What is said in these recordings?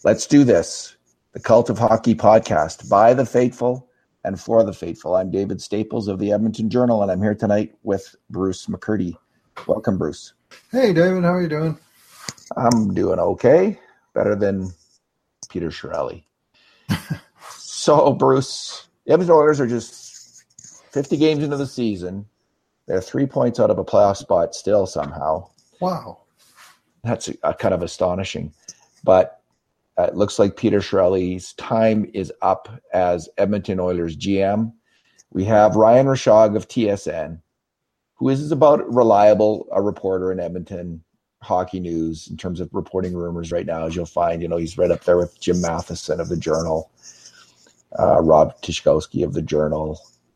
Let's do this. The Cult of Hockey podcast by the faithful and for the faithful. I'm David Staples of the Edmonton Journal, and I'm here tonight with Bruce McCurdy. Welcome, Bruce. Hey, David. How are you doing? I'm doing okay. Better than Peter Chiarelli. So, Bruce, the Edmonton Oilers are just 50 games into the season. They're 3 points out of a playoff spot still somehow. Wow. That's kind of astonishing. But it looks like Peter Chiarelli's time is up as Edmonton Oilers GM. We have Ryan Rishaug of TSN, who is about reliable a reporter in Edmonton hockey news in terms of reporting rumors right now. As you'll find, he's right up there with Jim Matheson of the Journal, Rob Tyszkowski of the Journal,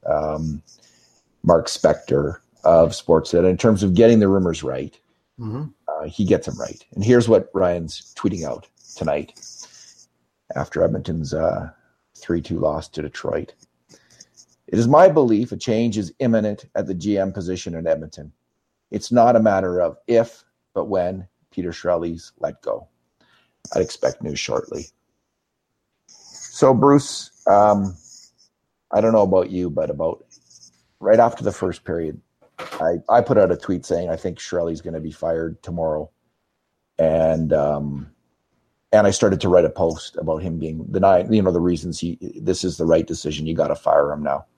Mark Spector of Sportsnet. In terms of getting the rumors right, he gets them right. And here's what Ryan's tweeting out tonight after Edmonton's 3-2 loss to Detroit. It is my belief a change is imminent at the GM position in Edmonton. It's not a matter of if, but when Peter Chiarelli's let go. I'd expect news shortly. So, Bruce, I don't know about you, but about right after the first period, I put out a tweet saying I think Chiarelli's going to be fired tomorrow. And I started to write a post about him being the reasons this is the right decision. You got to fire him now.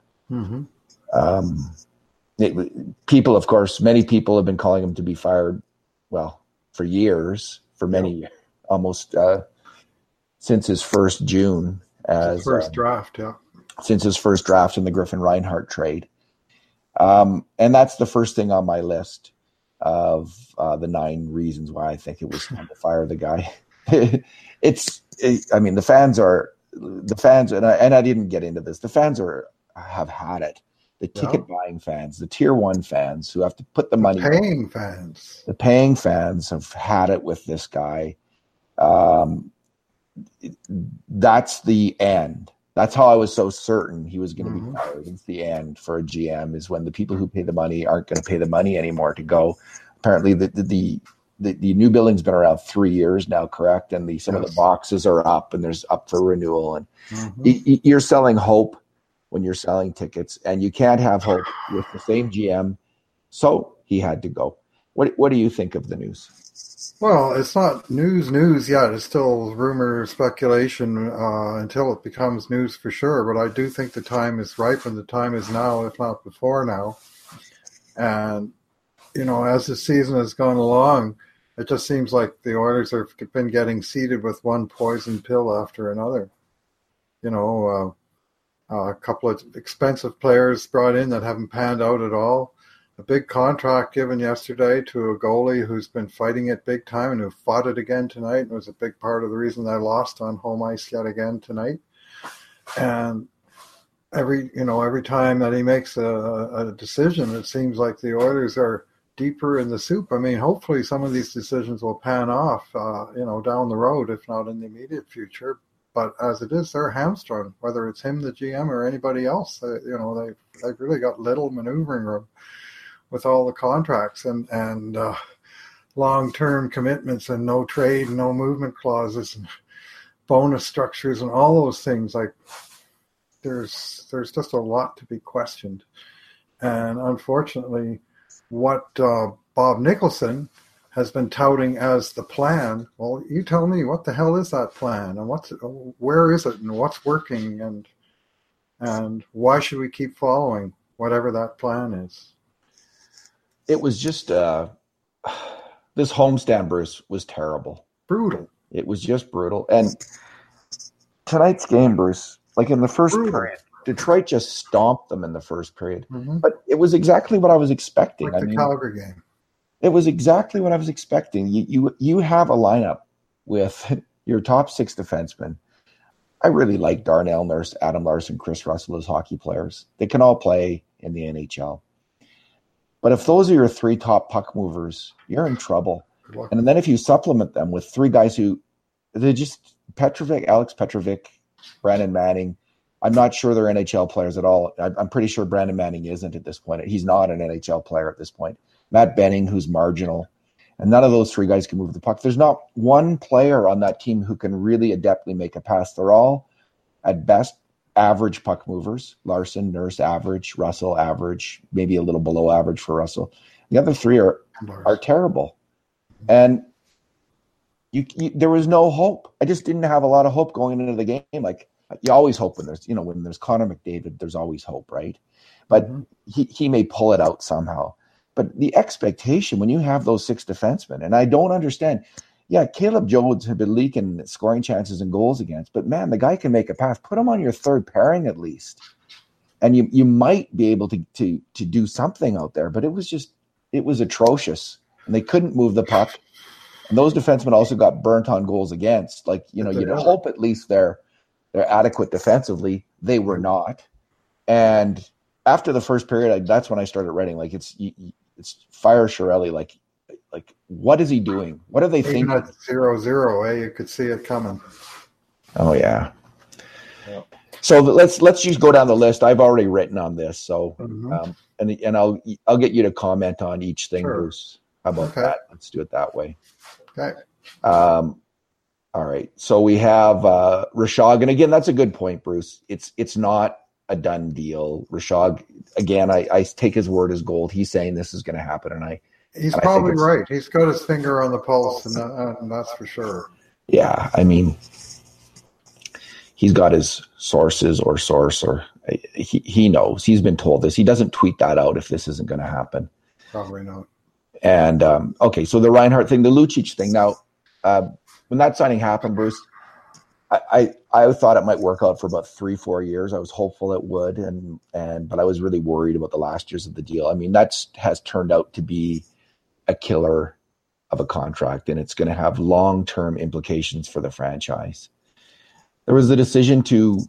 People, of course, many people have been calling him to be fired. Well, for years, for many, almost since his first June as first draft, since his first draft in the Griffin Reinhart trade. And that's the first thing on my list of the 9 reasons why I think it was time to fire the guy. The fans, and I didn't get into this. The fans have had it. The ticket buying fans, the tier 1 fans who have to put the money. The paying fans have had it with this guy. That's the end. That's how I was so certain he was going to be fired. It's the end for a GM is when the people who pay the money aren't going to pay the money anymore to go. Apparently, the new building's been around 3 years now, correct? And some of the boxes are up, and there's up for renewal. And you're selling hope when you're selling tickets, and you can't have hope with the same GM. So he had to go. What do you think of the news? Well, it's not news yet. It's still rumor, speculation until it becomes news for sure. But I do think the time is ripe, and the time is now, if not before now. And, as the season has gone along, it just seems like the Oilers have been getting seeded with one poison pill after another. A couple of expensive players brought in that haven't panned out at all. A big contract given yesterday to a goalie who's been fighting it big time and who fought it again tonight and was a big part of the reason they lost on home ice yet again tonight. And every time that he makes a decision, it seems like the Oilers are deeper in the soup. I mean, hopefully some of these decisions will pan off, down the road, if not in the immediate future. But as it is, they're hamstrung, whether it's him, the GM, or anybody else. They've really got little maneuvering room with all the contracts and long-term commitments and no trade, no movement clauses, and bonus structures and all those things. Like there's just a lot to be questioned. And unfortunately, what Bob Nicholson has been touting as the plan. Well, you tell me, what the hell is that plan, and where is it, and what's working, and why should we keep following whatever that plan is? It was just this homestand, Bruce, was terrible, brutal. It was just brutal. And tonight's game, Bruce, like in the first period, Detroit just stomped them in the first period. But it was exactly what I was expecting. Like the Calgary game. It was exactly what I was expecting. You have a lineup with your top 6 defensemen. I really like Darnell Nurse, Adam Larson, Chris Russell as hockey players. They can all play in the NHL. But if those are your 3 top puck movers, you're in trouble. And then if you supplement them with 3 guys who they're just Alex Petrovic, Brandon Manning. I'm not sure they're NHL players at all. I'm pretty sure Brandon Manning isn't at this point. He's not an NHL player at this point. Matt Benning, who's marginal. And none of those three guys can move the puck. There's not one player on that team who can really adeptly make a pass. They're all, at best, average puck movers. Larson, Nurse, average. Russell, average. Maybe a little below average for Russell. The other three are terrible. And there was no hope. I just didn't have a lot of hope going into the game. Like, you always hope when there's Connor McDavid, there's always hope, right? But he may pull it out somehow. But the expectation when you have those six defensemen, and I don't understand. Yeah, Caleb Jones had been leaking scoring chances and goals against, but man, the guy can make a pass. Put him on your third pairing at least, and you might be able to do something out there. But it was atrocious, and they couldn't move the puck. And those defensemen also got burnt on goals against. Like, you'd hope at least they're adequate defensively. They were not, and after the first period, that's when I started writing. Like, it's fire Chiarelli. Like, what is he doing? What are they thinking? Even at 0-0, you could see it coming. Oh yeah. So let's just go down the list. I've already written on this, so and I'll get you to comment on each thing, sure. Bruce. How about that? Let's do it that way. Okay. All right. So we have Rishaug, and again, that's a good point, Bruce. It's not a done deal. Rishaug, again, I take his word as gold. He's saying this is going to happen, and he's probably right. He's got his finger on the pulse, and that's for sure. Yeah, I mean, he's got his sources or he knows. He's been told this. He doesn't tweet that out if this isn't going to happen. Probably not. And okay, so the Reinhart thing, the Lucic thing. Now, when that signing happened, Bruce, I thought it might work out for about 3-4 years. I was hopeful it would, but I was really worried about the last years of the deal. I mean, that has turned out to be a killer of a contract, and it's going to have long-term implications for the franchise. There was the decision to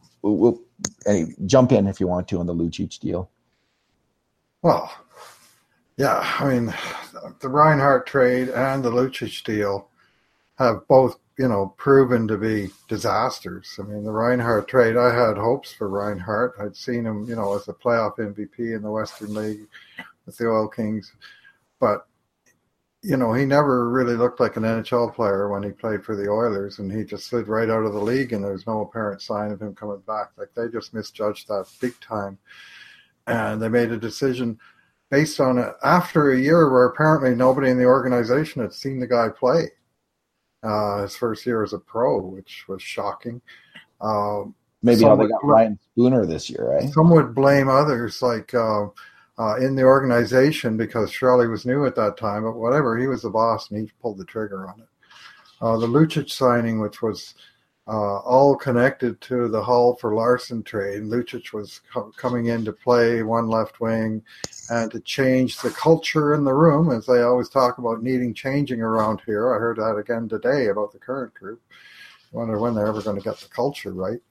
jump in if you want to on the Lucic deal. Well, yeah, I mean, the Reinhart trade and the Lucic deal have both, proven to be disasters. I mean, the Reinhart trade, I had hopes for Reinhart. I'd seen him, as a playoff MVP in the Western League with the Oil Kings. But, he never really looked like an NHL player when he played for the Oilers, and he just slid right out of the league, and there's no apparent sign of him coming back. Like, they just misjudged that big time. And they made a decision based on it after a year where apparently nobody in the organization had seen the guy play. His first year as a pro, which was shocking. Maybe how they got Ryan Spooner this year, right? Some would blame others, like in the organization, because Chiarelli was new at that time. But whatever, he was the boss, and he pulled the trigger on it. The Lucic signing, which was all connected to the Hull for Larson trade. Lucic was coming in to play one left wing and to change the culture in the room, as they always talk about needing changing around here. I heard that again today about the current group. I wonder when they're ever going to get the culture right.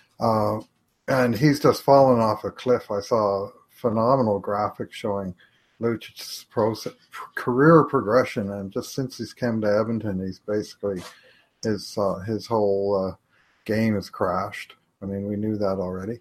And he's just fallen off a cliff. I saw a phenomenal graphic showing Lucic's career progression, and just since he's come to Edmonton, he's basically his whole game has crashed. I mean, we knew that already.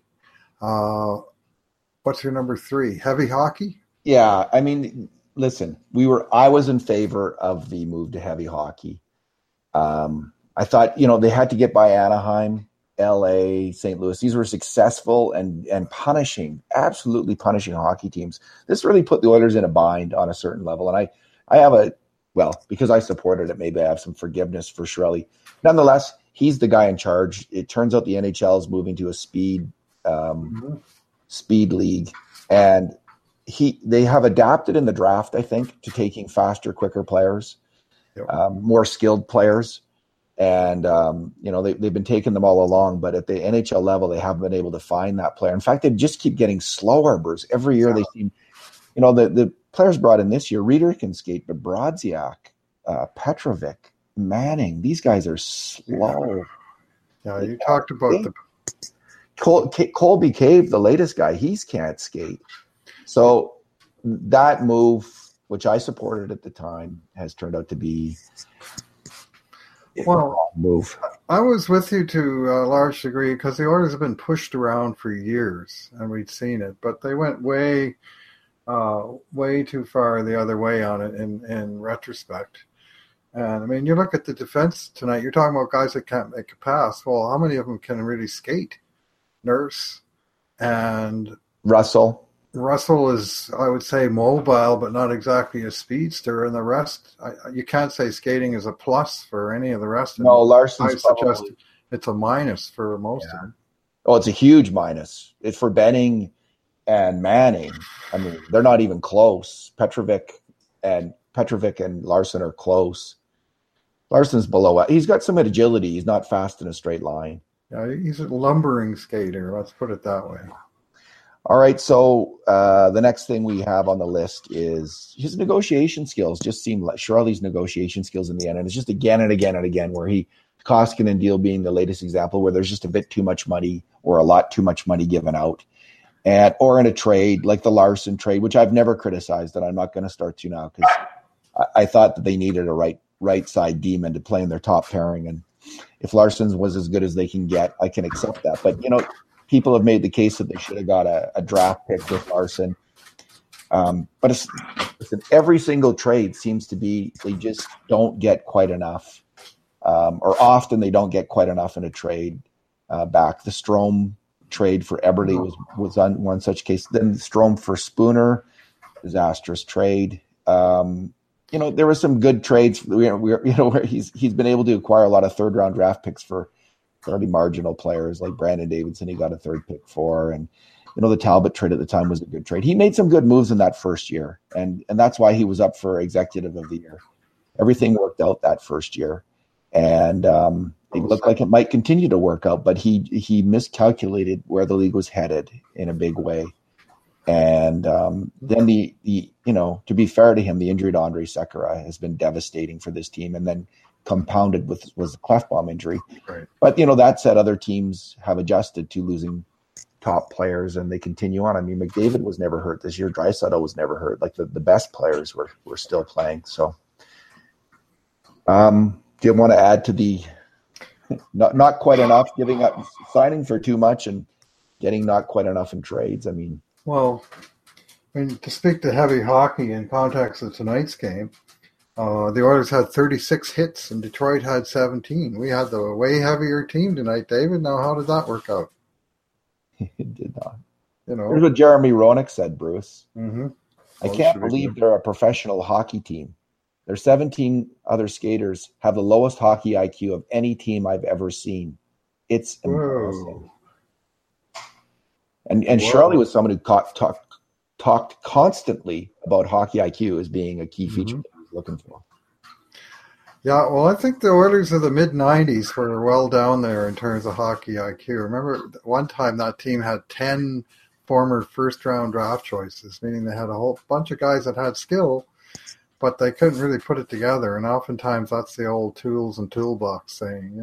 What's your number 3? Heavy hockey? Yeah, I mean, listen, I was in favor of the move to heavy hockey. I thought, they had to get by Anaheim, LA, St. Louis. These were successful and absolutely punishing hockey teams. This really put the Oilers in a bind on a certain level. And I have because I supported it, maybe I have some forgiveness for Chiarelli. Nonetheless, he's the guy in charge. It turns out the NHL is moving to a speed league, and they have adapted in the draft, I think, to taking faster, quicker players, more skilled players. And, they've been taking them all along, but at the NHL level, they haven't been able to find that player. In fact, they just keep getting slower, Bruce. Every year they seem, the players brought in this year, Reeder can skate, but Brodziak, Petrovic, Manning, these guys are slow. Yeah, you talked about Colby Cave, the latest guy, he can't skate. So that move, which I supported at the time, has turned out to be a wrong move. I was with you to a large degree because the Oilers have been pushed around for years, and we'd seen it, but they went way too far the other way on it in retrospect. And I mean, you look at the defense tonight. You're talking about guys that can't make a pass. Well, how many of them can really skate? Nurse and Russell. Russell is, I would say, mobile, but not exactly a speedster. And the rest, you can't say skating is a plus for any of the rest. No, Larson's I suggest it's a minus for most of them. Oh, it's a huge minus. It's for Benning and Manning. I mean, they're not even close. Petrovic and Larson are close. Larson's below. He's got some agility. He's not fast in a straight line. Yeah, he's a lumbering skater. Let's put it that way. All right, so the next thing we have on the list is his negotiation skills. Just seem like Chiarelli's negotiation skills in the end, and it's just again and again and again where Koskinen deal being the latest example where there's just a bit too much money or a lot too much money given out, or in a trade like the Larson trade, which I've never criticized, and I'm not going to start to now because I thought that they needed a right side D-man to play in their top pairing, and if Larson was as good as they can get, I can accept that. But people have made the case that they should have got a draft pick with Larson. But every single trade seems to be they just don't get quite enough, or often they don't get quite enough in a trade back. The Strome trade for Eberle was on one such case. Then Strome for Spooner, disastrous trade. There were some good trades. Where he's been able to acquire a lot of third round draft picks for fairly marginal players like Brandon Davidson. He got a third pick for, and the Talbot trade at the time was a good trade. He made some good moves in that first year, and that's why he was up for executive of the year. Everything worked out that first year, and it looked like it might continue to work out, but he miscalculated where the league was headed in a big way. And then to be fair to him, the injury to Andre Sekera has been devastating for this team, and then compounded was the Klefbom injury. Right. But that said, other teams have adjusted to losing top players, and they continue on. I mean, McDavid was never hurt this year. Draisaitl was never hurt. Like the best players were still playing. So, do you want to add to the not quite enough, giving up, signing for too much, and getting not quite enough in trades? I mean. Well, to speak to heavy hockey in context of tonight's game, the Oilers had 36 hits and Detroit had 17. We had the way heavier team tonight, David. Now, how did that work out? It did not. Here's what Jeremy Roenick said, Bruce. Mm-hmm. I can't believe they're a professional hockey team. Their 17 other skaters have the lowest hockey IQ of any team I've ever seen. It's embarrassing. And Chiarelli was someone who talked constantly about hockey IQ as being a key feature that he was looking for. Yeah, well, I think the Oilers of the mid-'90s were well down there in terms of hockey IQ. Remember, one time that team had 10 former first-round draft choices, meaning they had a whole bunch of guys that had skill, but they couldn't really put it together. And oftentimes that's the old tools and toolbox saying,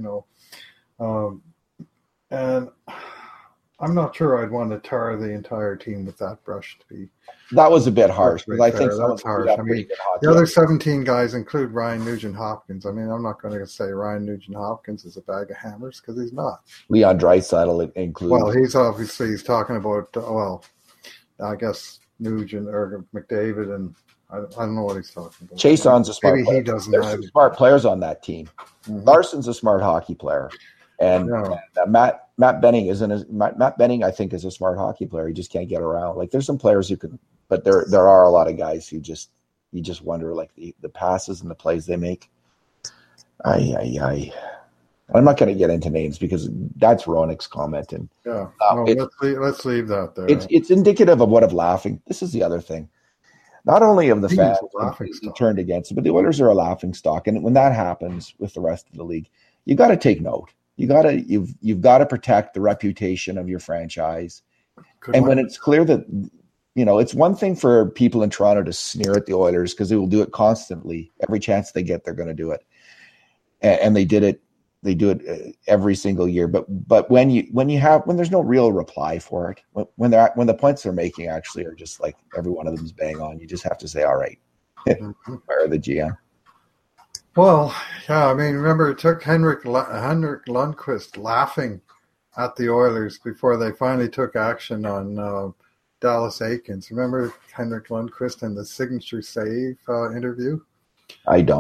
and I'm not sure I'd want to tar the entire team with that brush. That was a bit harsh. Because I think that's harsh. I mean, the other 17 guys include Ryan Nugent-Hopkins. I mean, I'm not going to say Ryan Nugent-Hopkins is a bag of hammers because he's not. Leon Draisaitl includes. Well, he's talking about, I guess Nugent or McDavid, and I don't know what he's talking about. Chason's a smart player. He doesn't. There's some smart players on that team. Mm-hmm. Larson's a smart hockey player. And Matt Benning Matt Benning, I think, is a smart hockey player. He just can't get around. Like there's some players who could, but there are a lot of guys who you just wonder like the passes and the plays they make. I'm not going to get into names because that's Roenick's comment. And let's leave that there. It's indicative of what of laughing. This is the other thing. Not only of the fans who turned against it, but the Oilers are a laughing stock. And when that happens with the rest of the league, you got to take note. You've got to protect the reputation of your franchise. When it's clear that, it's one thing for people in Toronto to sneer at the Oilers because they will do it constantly. Every chance they get, they're going to do it. And they do it every single year. But when there's no real reply for it, when the points they're making actually are just like every one of them is bang on, you just have to say, all right, fire the GM. Well, yeah, I mean, remember it took Henrik Lundqvist laughing at the Oilers before they finally took action on Dallas Eakins. Remember Henrik Lundqvist and the signature save interview? I don't.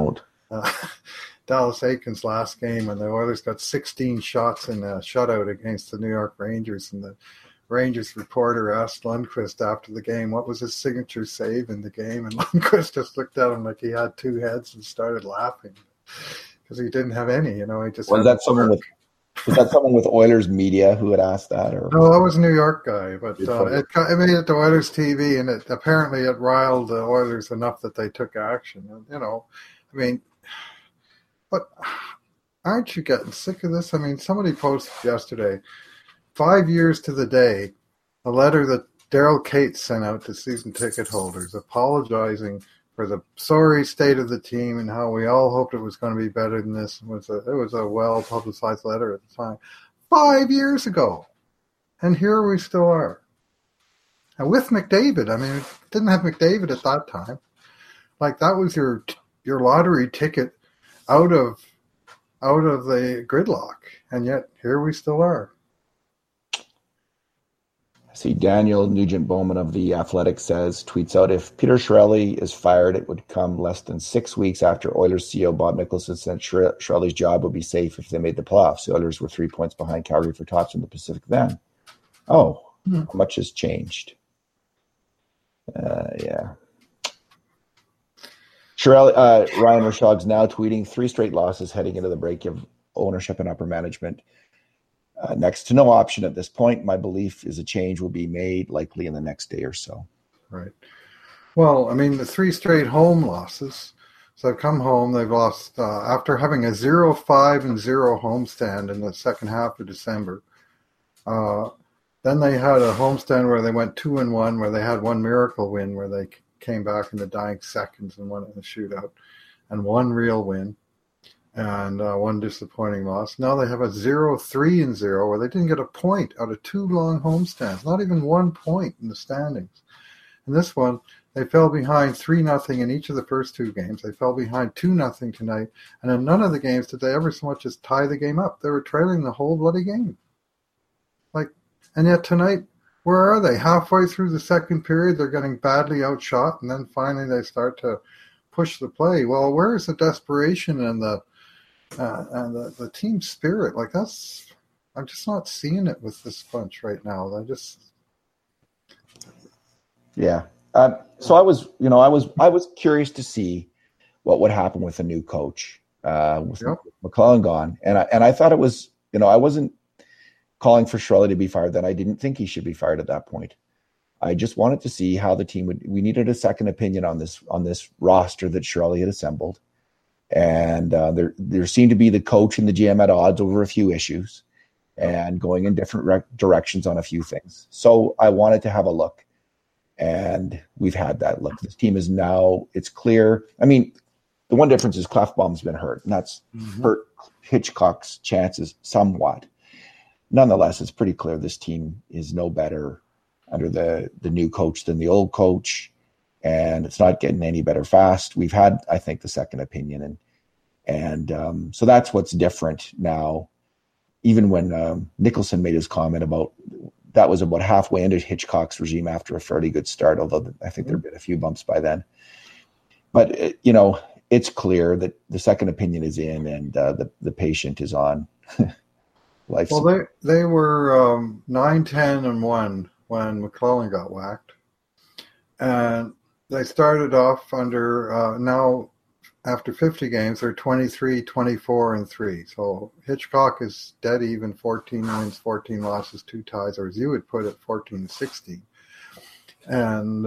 Dallas Eakins last game, and the Oilers got 16 shots in a shutout against the New York Rangers. And the Rangers reporter asked Lundqvist after the game what was his signature save in the game, and Lundqvist just looked at him like he had two heads and started laughing because he didn't have any. He just was that someone with. Was that someone with Oilers media who had asked that? Or no, that was a New York guy, but it made it to Oilers TV, and apparently it riled the Oilers enough that they took action. But aren't you getting sick of this? Somebody posted yesterday, 5 years to the day, a letter that Daryl Cates sent out to season ticket holders apologizing for the sorry state of the team and how we all hoped it was going to be better than this. It was a well-publicized letter at the time. 5 years ago. And here we still are. And with McDavid, it didn't have McDavid at that time. Like, that was your lottery ticket out of the gridlock. And yet, here we still are. See, Daniel Nugent-Bowman of The Athletic tweets out, if Peter Chiarelli is fired, it would come less than 6 weeks after Oilers CEO Bob Nicholson said Chiarelli's job would be safe if they made the playoffs. The Oilers were 3 points behind Calgary for tops in the Pacific then. How much has changed? Yeah. Ryan Rashog's now tweeting 3 straight losses heading into the break of ownership and upper management. Next to no option at this point. My belief is a change will be made likely in the next day or so. Right. Well, the 3 straight home losses. So they've come home. They've lost after having a 0-5-0 homestand in the second half of December. Then they had a homestand where they went 2-1, where they had one miracle win, where they came back in the dying seconds and won in the shootout, and one real win. And one disappointing loss. Now they have a 0-3-0 where they didn't get a point out of 2 long homestands, not even 1 point in the standings. And this one, they fell behind 3-0 in each of the first 2 games. They fell behind 2-0 tonight. And in none of the games did they ever so much as tie the game up. They were trailing the whole bloody game. And yet tonight, where are they? Halfway through the second period, they're getting badly outshot. And then finally they start to push the play. Well, where is the desperation and the team spirit? I'm just not seeing it with this bunch right now. Yeah. So I was curious to see what would happen with a new coach, with McLellan gone, and I thought it was, I wasn't calling for Chiarelli to be fired. Then I didn't think he should be fired at that point. I just wanted to see how the team would. We needed a second opinion on this roster that Chiarelli had assembled. And there seemed to be the coach and the GM at odds over a few issues and going in different directions on a few things. So I wanted to have a look, and we've had that look. This team is now, it's clear. The one difference is Klefbom's been hurt, and that's hurt Hitchcock's chances somewhat. Nonetheless, it's pretty clear this team is no better under the new coach than the old coach. And it's not getting any better fast. We've had, I think, the second opinion, and so that's what's different now. Even when Nicholson made his comment about that was about halfway into Hitchcock's regime after a fairly good start, although I think there'd been a few bumps by then. But it's clear that the second opinion is in, and the patient is on. Life. Well, they were 9-10-1 when McLellan got whacked, and they started off under, now after 50 games, they're 23-24-3. So Hitchcock is dead even, 14 wins, 14 losses, 2 ties, or as you would put it, 14-16. And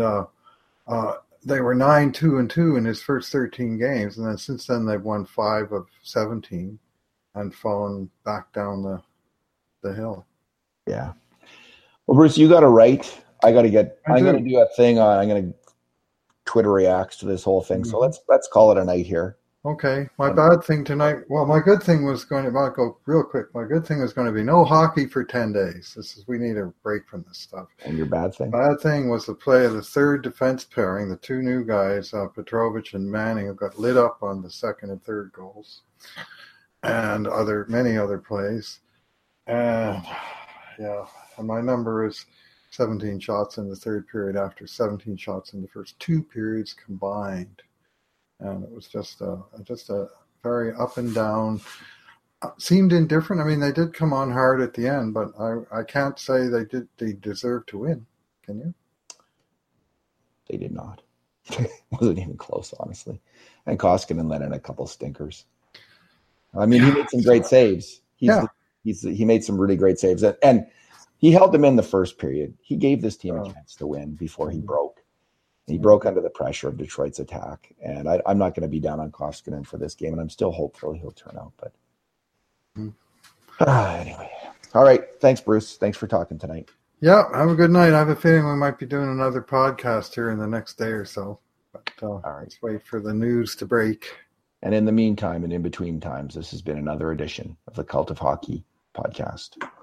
they were 9-2-2 in his first 13 games. And then since then, they've won 5 of 17 and fallen back down the hill. Yeah. Well, Bruce, you got to write. I'm going to do a thing on, I'm going to Twitter reacts to this whole thing. So let's call it a night here. Okay. My bad thing tonight. Well, my good thing was going to, I'll go real quick. My good thing was going to be no hockey for 10 days. We need a break from this stuff. And your bad thing? Bad thing was the play of the third defense pairing, the 2 new guys, Petrovich and Manning, who got lit up on the second and third goals, and many other plays. And my number is 17 shots in the third period after 17 shots in the first 2 periods combined. and it was just a very up and down. Seemed indifferent. I mean, they did come on hard at the end, but I can't say they deserved to win. Can you? They did not. It wasn't even close, honestly. And Koskinen let in a couple stinkers. I mean, he made some great saves. He made some really great saves, and he held them in the first period. He gave this team a chance to win before he broke. He broke under the pressure of Detroit's attack, and I'm not going to be down on Koskinen for this game, and I'm still hopeful he'll turn out. But anyway, all right. Thanks, Bruce. Thanks for talking tonight. Yeah, have a good night. I have a feeling we might be doing another podcast here in the next day or so. But all right, let's wait for the news to break. And in the meantime and in between times, this has been another edition of the Cult of Hockey podcast.